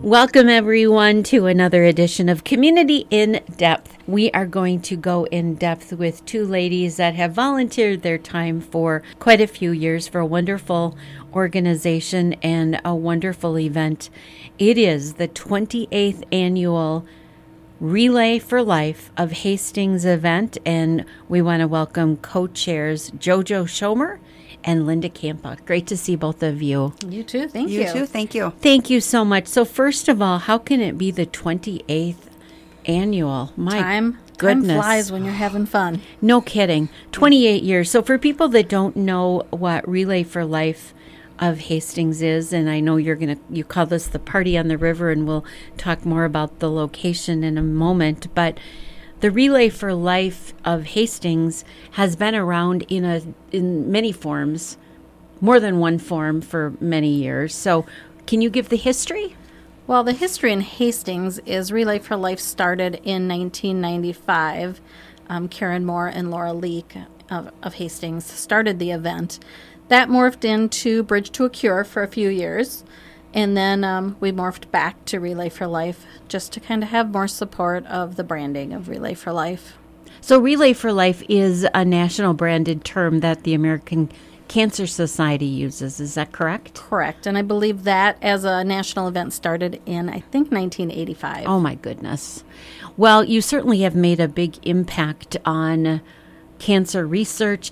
Welcome, everyone, to another edition of Community in Depth. We are going to go in depth with two ladies that have volunteered their time for quite a few years for a wonderful organization and a wonderful event. It is the 28th annual Relay for Life of Hastings event, and we want to welcome co-chairs Jojo Schomer and Linda Campa. Great to see both of you. You too. Thank you. You too. Thank you. Thank you so much. So first of all, how can it be the 28th annual? My goodness. Time flies when you're having fun. No kidding. 28 years. So for people that don't know what Relay for Life of Hastings is, and I know you call this the Party on the River, and we'll talk more about the location in a moment, but the Relay for Life of Hastings has been around in many forms, more than one form for many years. So can you give the history? Well, the history in Hastings is Relay for Life started in 1995. Karen Moore and Laura Leak of Hastings started the event. That morphed into Bridge to a Cure for a few years. And then we morphed back to Relay for Life just to kind of have more support of the branding of Relay for Life. So Relay for Life is a national branded term that the American Cancer Society uses. Is that correct? Correct. And I believe that as a national event started in, I think, 1985. Oh, my goodness. Well, you certainly have made a big impact on cancer research,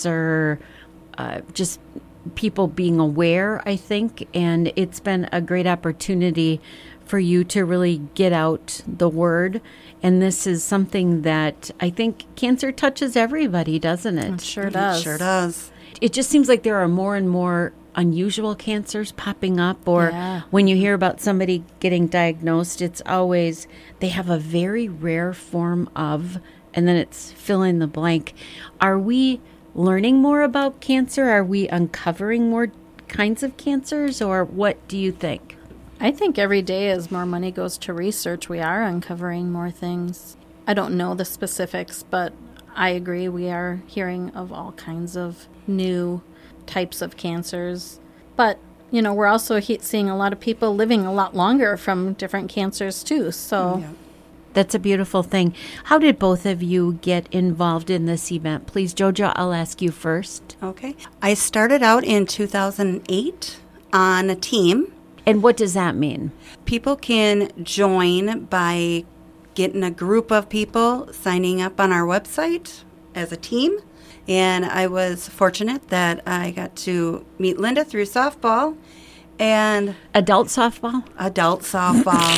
just people being aware, I think, and it's been a great opportunity for you to really get out the word. And this is something that I think cancer touches everybody, doesn't it? It sure does. It sure does. It just seems like there are more and more unusual cancers popping up, or when you hear about somebody getting diagnosed, it's always they have a very rare form of, and then it's fill in the blank. Are we learning more about cancer? Are we uncovering more kinds of cancers, or what do you think? I think every day as more money goes to research, we are uncovering more things. I don't know the specifics, but I agree we are hearing of all kinds of new types of cancers. But, we're also seeing a lot of people living a lot longer from different cancers too, so... Yeah. That's a beautiful thing. How did both of you get involved in this event? Please, Jojo, I'll ask you first. Okay. I started out in 2008 on a team. And what does that mean? People can join by getting a group of people signing up on our website as a team. And I was fortunate that I got to meet Linda through softball. And adult softball? Adult softball.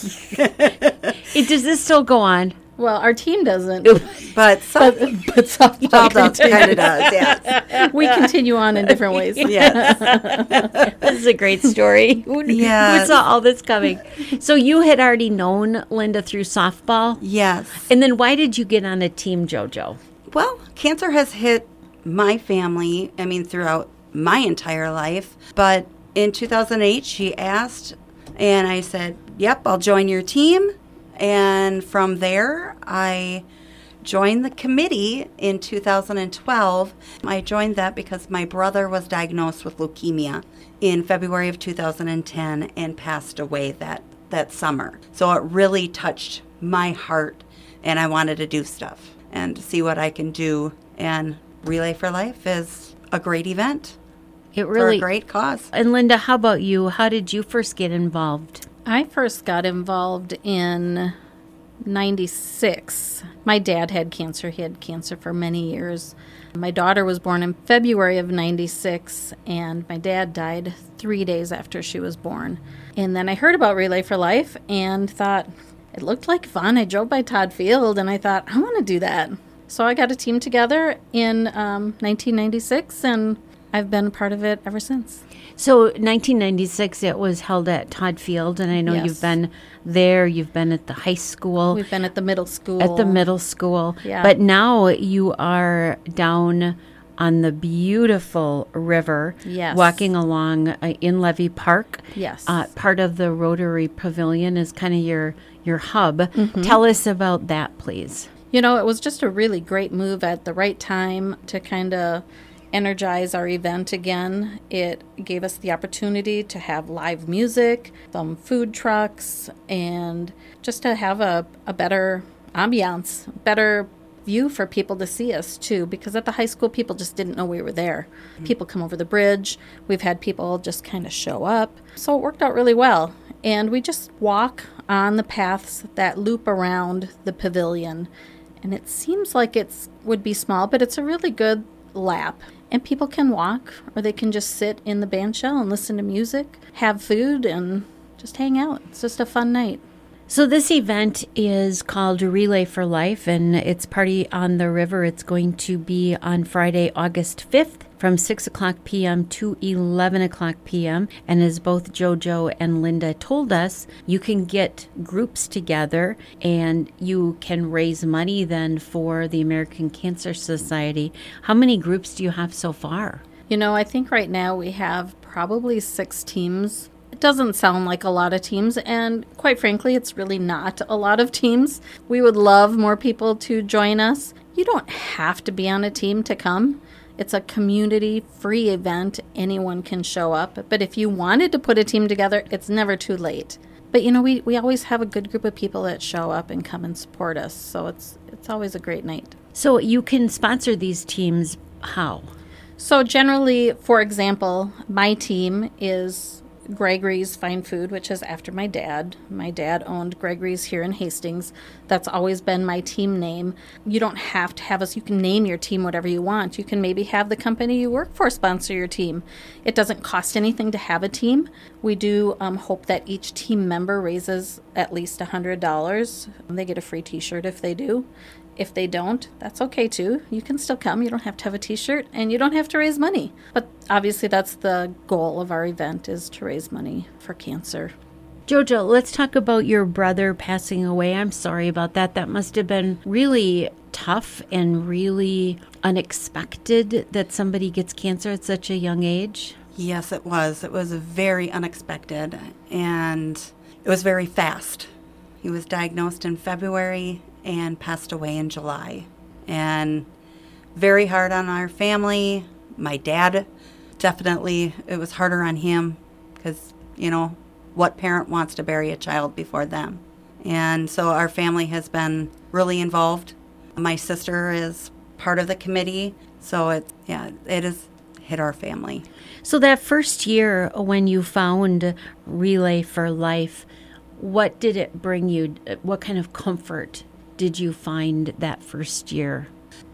Does this still go on? Well, our team doesn't. But softball kind of does, yes. We continue on in different ways. Yes. This is a great story. Who saw all this coming? So you had already known Linda through softball? Yes. And then why did you get on a team, Jojo? Well, cancer has hit my family, throughout my entire life. But in 2008, she asked, and I said, yep, I'll join your team. And from there, I joined the committee in 2012. I joined that because my brother was diagnosed with leukemia in February of 2010 and passed away that summer. So it really touched my heart, and I wanted to do stuff and see what I can do. And Relay for Life is a great event. It really, for a great cause. And Linda, how about you? How did you first get involved? I first got involved in 96. My dad had cancer. He had cancer for many years. My daughter was born in February of 96, and my dad died 3 days after she was born. And then I heard about Relay for Life and thought, it looked like fun. I drove by Todd Field, and I thought, I want to do that. So I got a team together in 1996, and I've been a part of it ever since. So 1996, it was held at Todd Field, and I know you've been there. You've been at the high school. We've been at the middle school. Yeah. But now you are down on the beautiful river, walking along in Levy Park. Yes. Part of the Rotary Pavilion is kind of your hub. Mm-hmm. Tell us about that, please. It was just a really great move at the right time to kind of energize our event again. It gave us the opportunity to have live music, some food trucks, and just to have a better ambiance, better view for people to see us too, because at the high school people just didn't know we were there. People come over the bridge. We've had people just kind of show up. So it worked out really well. And we just walk on the paths that loop around the pavilion. And it seems like it would be small, but it's a really good lap. And people can walk, or they can just sit in the band shell and listen to music, have food, and just hang out. It's just a fun night. So this event is called Relay for Life, and it's Party on the River. It's going to be on Friday, August 5th from 6 o'clock p.m. to 11 o'clock p.m. And as both JoJo and Linda told us, you can get groups together and you can raise money then for the American Cancer Society. How many groups do you have so far? I think right now we have probably 6 teams. It doesn't sound like a lot of teams, and quite frankly, it's really not a lot of teams. We would love more people to join us. You don't have to be on a team to come. It's a community-free event. Anyone can show up. But if you wanted to put a team together, it's never too late. But, we always have a good group of people that show up and come and support us. So it's always a great night. So you can sponsor these teams how? So generally, for example, my team is Gregory's Fine Food, which is after my dad. My dad owned Gregory's here in Hastings. That's always been my team name. You don't have to have us. You can name your team whatever you want. You can maybe have the company you work for sponsor your team. It doesn't cost anything to have a team. We do hope that each team member raises at least $100. They get a free t-shirt if they do. If they don't, that's okay too. You can still come. You don't have to have a t-shirt, and you don't have to raise money. But obviously that's the goal of our event, is to raise money for cancer. JoJo, let's talk about your brother passing away. I'm sorry about that. That must have been really tough and really unexpected that somebody gets cancer at such a young age. Yes, it was. It was very unexpected, and it was very fast. He was diagnosed in February and passed away in July. And very hard on our family. My dad, definitely, it was harder on him because, what parent wants to bury a child before them? And so our family has been really involved. My sister is part of the committee, so it has hit our family. So that first year when you found Relay for Life, what did it bring you? What kind of comfort did you find that first year?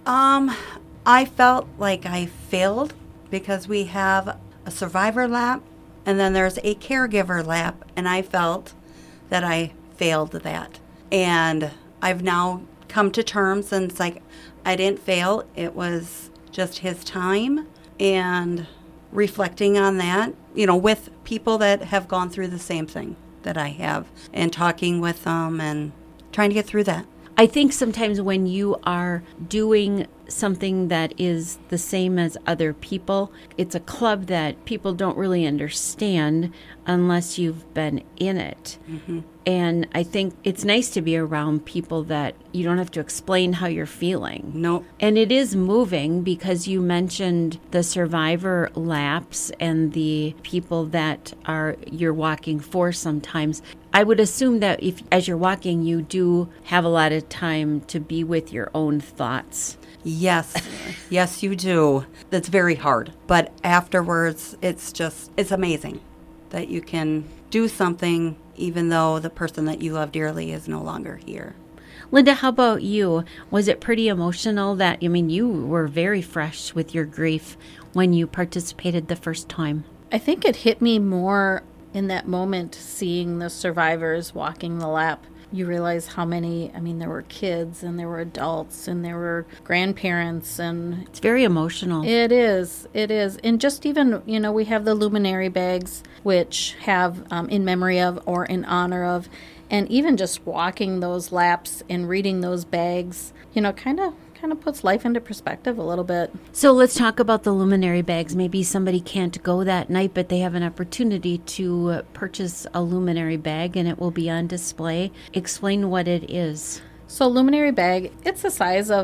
I felt like I failed because we have a survivor lap and then there's a caregiver lap, and I felt that I failed that. And I've now come to terms, and it's like I didn't fail. It was just his time, and reflecting on that, with people that have gone through the same thing that I have, and talking with them and trying to get through that. I think sometimes when you are doing something that is the same as other people, it's a club that people don't really understand unless you've been in it. Mm-hmm. And I think it's nice to be around people that you don't have to explain how you're feeling. Nope. And it is moving because you mentioned the survivor laps and the people that you're walking for sometimes. I would assume that if, as you're walking, you do have a lot of time to be with your own thoughts. Yes. Yes, you do. That's very hard. But afterwards, it's amazing that you can do something even though the person that you love dearly is no longer here. Linda, how about you? Was it pretty emotional you were very fresh with your grief when you participated the first time? I think it hit me more in that moment, seeing the survivors walking the lap. You realize how many, there were kids and there were adults and there were grandparents, and it's very emotional. It is. And just even, we have the luminary bags, which have in memory of or in honor of, and even just walking those laps and reading those bags, kind of puts life into perspective a little bit. So let's talk about the luminary bags. Maybe somebody can't go that night, but they have an opportunity to purchase a luminary bag, and it will be on display. Explain what it is. So luminary bag, it's the size of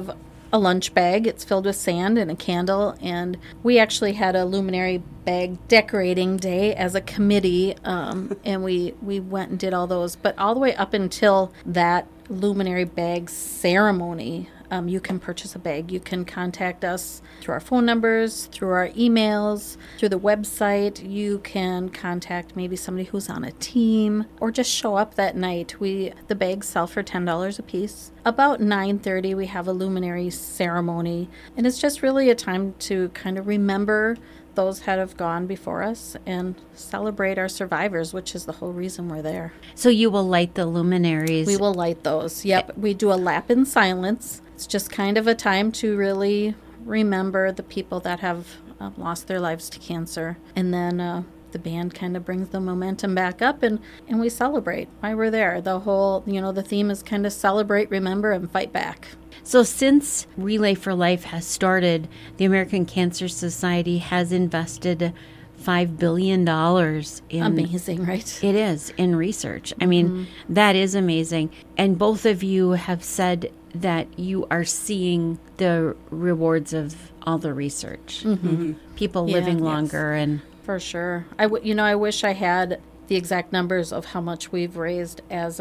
a lunch bag. It's filled with sand and a candle. And we actually had a luminary bag decorating day as a committee. And we went and did all those. But all the way up until that luminary bag ceremony, you can purchase a bag. You can contact us through our phone numbers, through our emails, through the website. You can contact maybe somebody who's on a team, or just show up that night. The bags sell for $10 a piece. About 9:30, we have a luminary ceremony, and it's just really a time to kind of remember those that have gone before us and celebrate our survivors, which is the whole reason we're there. So you will light the luminaries. We will light those. Yep. We do a lap in silence. It's just kind of a time to really remember the people that have lost their lives to cancer. And then the band kind of brings the momentum back up, and we celebrate why we're there. The whole, the theme is kind of celebrate, remember, and fight back. So since Relay for Life has started, the American Cancer Society has invested $5 billion in... Amazing, right? It is, in research. I mean, that is amazing. And both of you have said that you are seeing the rewards of all the research. People living longer. And for sure. I wish I had the exact numbers of how much we've raised as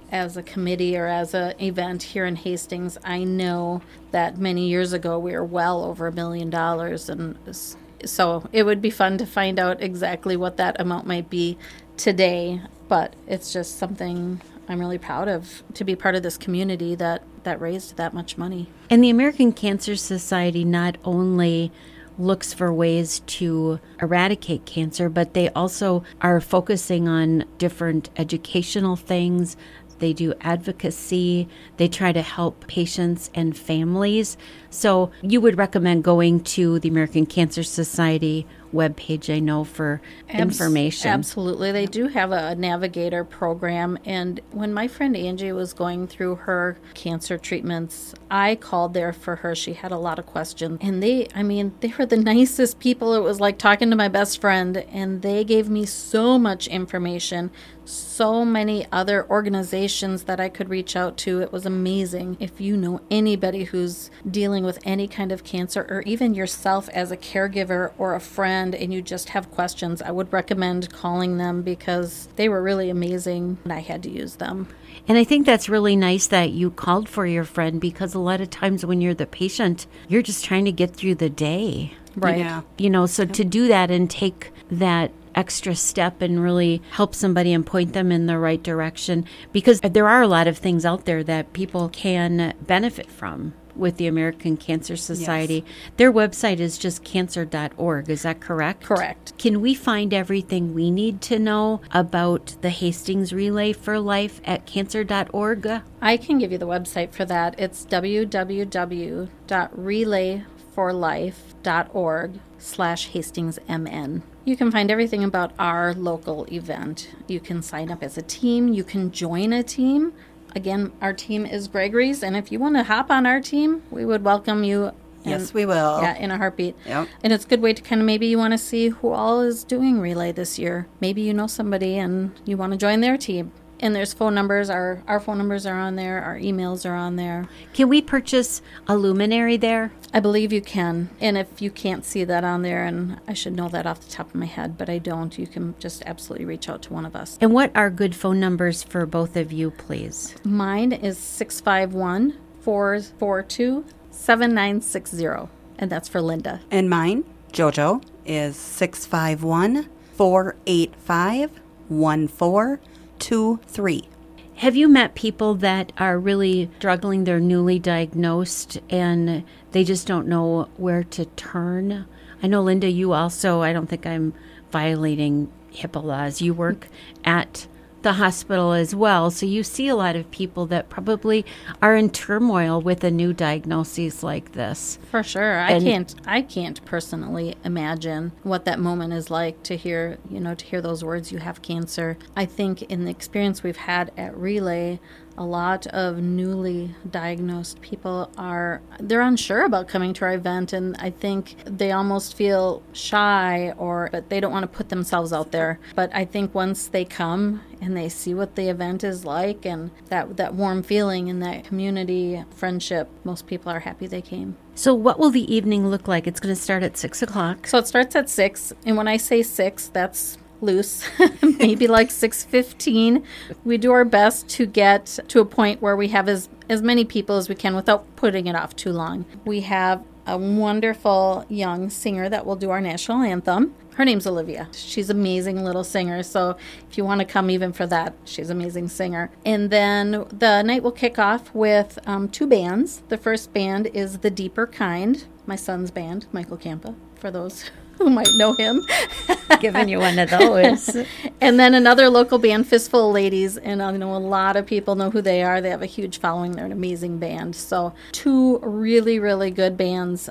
a committee or as an event here in Hastings. I know that many years ago we were well over $1 million, and so it would be fun to find out exactly what that amount might be today. But it's just something I'm really proud of, to be part of this community that raised that much money. And the American Cancer Society not only looks for ways to eradicate cancer, but they also are focusing on different educational things. They do advocacy. They try to help patients and families. So you would recommend going to the American Cancer Society webpage, I know, for information. Absolutely. They do have a navigator program. And when my friend Angie was going through her cancer treatments, I called there for her. She had a lot of questions. And they were the nicest people. It was like talking to my best friend. And they gave me so much information, so many other organizations that I could reach out to. It was amazing. If you know anybody who's dealing with any kind of cancer, or even yourself as a caregiver or a friend, and you just have questions, I would recommend calling them, because they were really amazing and I had to use them. And I think that's really nice that you called for your friend, because a lot of times when you're the patient, you're just trying to get through the day. Right. Yeah. So to do that and take that extra step and really help somebody and point them in the right direction, because there are a lot of things out there that people can benefit from with the American Cancer Society. Yes. Their website is just cancer.org. Is that correct? Correct. Can we find everything we need to know about the Hastings Relay for Life at cancer.org? I can give you the website for that. It's www.relayforlife.org/HastingsMN. You can find everything about our local event. You can sign up as a team. You can join a team. Again, our team is Gregory's, and if you want to hop on our team, we would welcome you. Yes, we will. Yeah, in a heartbeat. Yep. And it's a good way to kind of, maybe you want to see who all is doing Relay this year. Maybe you know somebody and you want to join their team. And there's phone numbers. Our phone numbers are on there. Our emails are on there. Can we purchase a luminary there? I believe you can. And if you can't see that on there, and I should know that off the top of my head, but I don't, you can just absolutely reach out to one of us. And what are good phone numbers for both of you, please? Mine is 651-442-7960. And that's for Linda. And mine, JoJo, is 651-485-1423. Have you met people that are really struggling? They're newly diagnosed and they just don't know where to turn? I know, Linda, you also, I don't think I'm violating HIPAA laws. You work at the hospital as well, so you see a lot of people that probably are in turmoil with a new diagnosis like this. For sure. I can't personally imagine what that moment is like to hear those words, you have cancer. I think in the experience we've had at Relay, A lot of newly diagnosed people they're unsure about coming to our event, and I think they almost feel shy but they don't want to put themselves out there. But I think once they come and they see what the event is like and that warm feeling and that community friendship, most people are happy they came. So what will the evening look like? It's going to start at 6 o'clock. So it starts at 6, and when I say 6, that's loose, maybe like 6:15. We do our best to get to a point where we have as many people as we can without putting it off too long. We have a wonderful young singer that will do our national anthem. Her name's Olivia. She's an amazing little singer, so if you want to come even for that, she's an amazing singer. And then the night will kick off with 2 bands. The first band is The Deeper Kind, my son's band, Michael Campa, for those who might know him. Giving you one of those. And then another local band, Fistful of Ladies, and I know a lot of people know who they are. They have a huge following. They're an amazing band. So 2 really, really good bands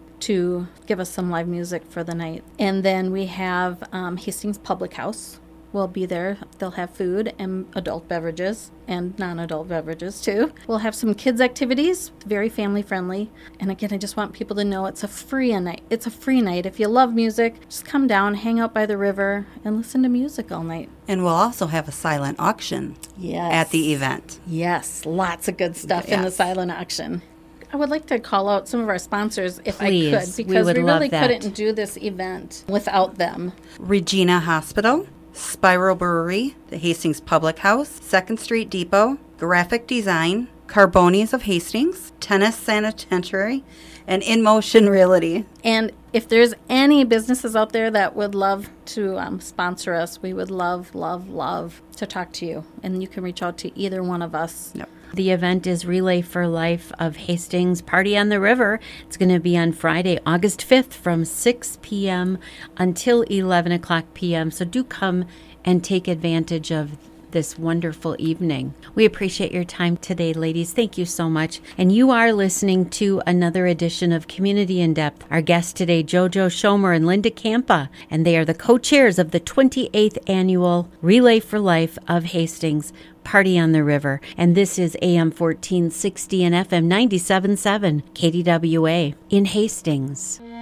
to give us some live music for the night. And then we have Hastings Public House will be there. They'll have food and adult beverages and non-adult beverages too. We'll have some kids activities, very family friendly. And again, I just want people to know it's a free night. It's a free night. If you love music, just come down, hang out by the river, and listen to music all night. And we'll also have a silent auction at the event. Yes, lots of good stuff in the silent auction. I would like to call out some of our sponsors if Please, I could, because we really that. couldn't do this event without them. Regina Hospital, Spiral Brewery, the Hastings Public House, 2nd Street Depot, Graphic Design, Carboni's of Hastings, Tennis Sanitary, and In Motion Realty. And if there's any businesses out there that would love to sponsor us, we would love, love, love to talk to you. And you can reach out to either one of us. Yep. The event is Relay for Life of Hastings Party on the River. It's going to be on Friday, August 5th from 6 p.m. until 11 o'clock p.m. So do come and take advantage of this wonderful evening. We appreciate your time today, ladies. Thank you so much. And you are listening to another edition of Community in Depth. Our guests today, JoJo Schomer and Linda Campa, and they are the co-chairs of the 28th Annual Relay for Life of Hastings Party on the River. And this is AM 1460 and FM 97.7 KDWA in Hastings.